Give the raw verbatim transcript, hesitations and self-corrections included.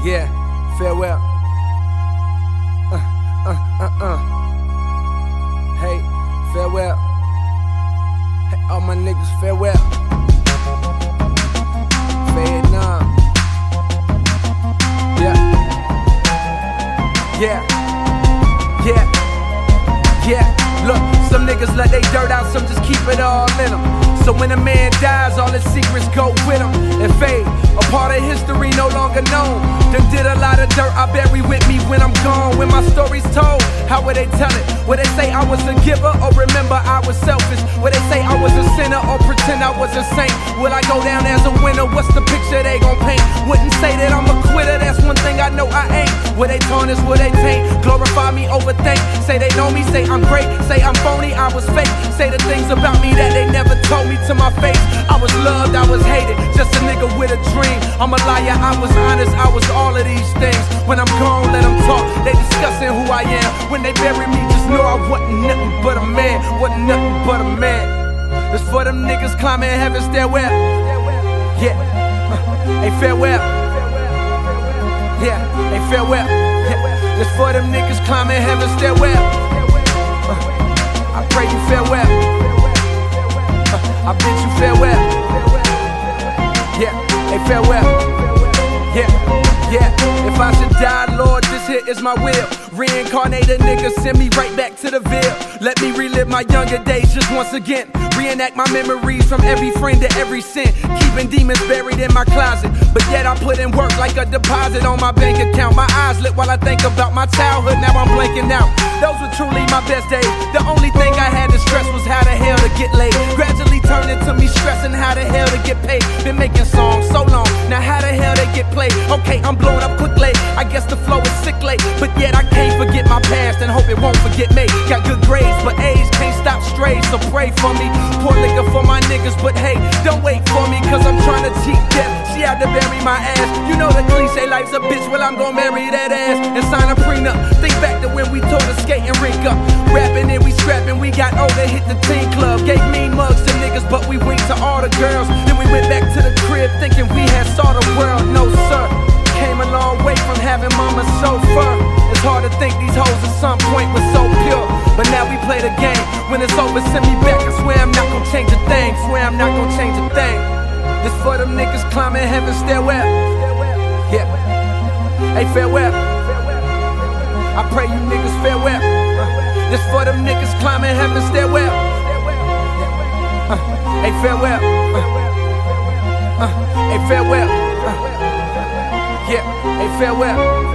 Yeah, farewell. Uh, uh, uh, uh. Hey, farewell. Hey, all my niggas, farewell. Vietnam. Yeah. Yeah. Yeah. Yeah. Look, some niggas let they dirt out, some just keep it all in them. So when a man dies, all his secrets go with him and fade. A part of history no longer known. Done did a lot of dirt I bury with me when I'm gone. When my story's told, how would they tell it? Would they say I was a giver or remember I was selfish? Would they say I was a sinner or pretend I was a saint? Will I go down as a winner? What's the picture they gon' paint? Wouldn't say that I'm a quitter, that's one thing I know I ain't. Would they tarnish, would they taint? Glorify me, overthink. Say they know me, say I'm great. Say I'm phony, I was fake. Say the things about me that they never told me to my face. I was loved, I was hated, just a nigga with a dream. I'm a liar, I was honest, I was all of these things. When I'm gone, let them talk, they discussing who I am. When they bury me, just know I wasn't nothing but a man. Wasn't nothing but a man. It's for them niggas climbing heaven's stairwell. Yeah, uh, hey, farewell. Yeah, hey, farewell. Yeah. It's for them niggas climbing heaven's stairwell. uh, I pray you farewell. I bid you farewell. Yeah, hey, farewell. Yeah, yeah. If I should die, Lord, this here is my will. Reincarnated nigga, send me right back to the Ville. Let me relive my younger days just once again. Reenact my memories from every friend to every sin. Keeping demons buried in my closet, but yet I put in work like a deposit on my bank account. My eyes lit while I think about my childhood, now I'm blanking out. Those were truly my best days. The only thing I had to stress was how the hell to get laid. Gradually turned into me stressing how the hell to get paid. Been making songs so long, now how the hell they get played? Okay, I'm blowing up quickly, I guess the flow is sick late. But yet I can't forget my past and hope it won't forget me. Got good grades, but age can't stop strays, so pray for me. Pour liquor for my niggas, but hey, don't wait for me, cause I'm trying to cheat death. She had to bury my ass. You know the cliche, life's a bitch, well I'm gon' marry that ass and sign a prenup. Think back to when we tore the skating rink up. Rapping and we scrapping, we got older, hit the teen club. Gave mean mugs to niggas, but we winked to all the girls. Then we went back to the crib thinking we had saw the world. No sir, came a long way from having mama's chauffeur. It's hard to think these hoes at some point were so pure, but now we play the game. When it's over, send me back. I swear I'm not gonna change a thing. Swear I'm not gonna change a thing. This for them niggas climbing heaven's stairwell. Yeah. Hey, farewell. I pray you niggas farewell. Uh, this for them niggas climbing heaven's stairwell. Uh, hey, farewell. Uh, uh, hey, farewell. Uh, yeah. Hey, farewell.